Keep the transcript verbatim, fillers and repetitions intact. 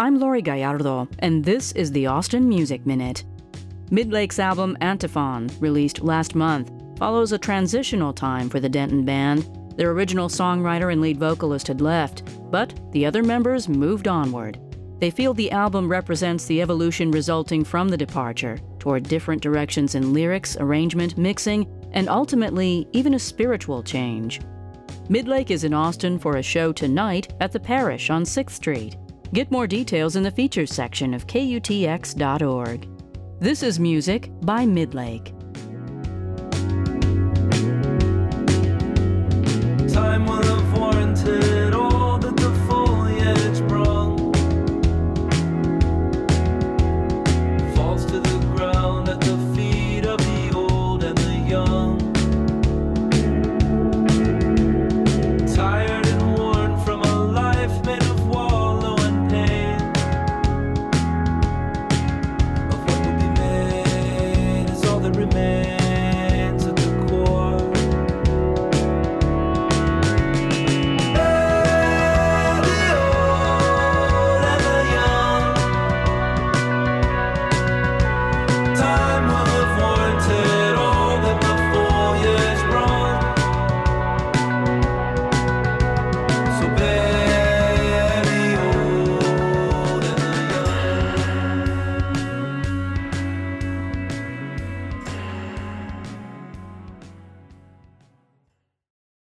I'm Lori Gallardo, and this is the Austin Music Minute. Midlake's album Antiphon, released last month, follows a transitional time for the Denton Band. Their original songwriter and lead vocalist had left, but the other members moved onward. They feel the album represents the evolution resulting from the departure toward different directions in lyrics, arrangement, mixing, and ultimately even a spiritual change. Midlake is in Austin for a show tonight at the Parish on sixth street. Get more details in the features section of K U T X dot org. This is music by Midlake.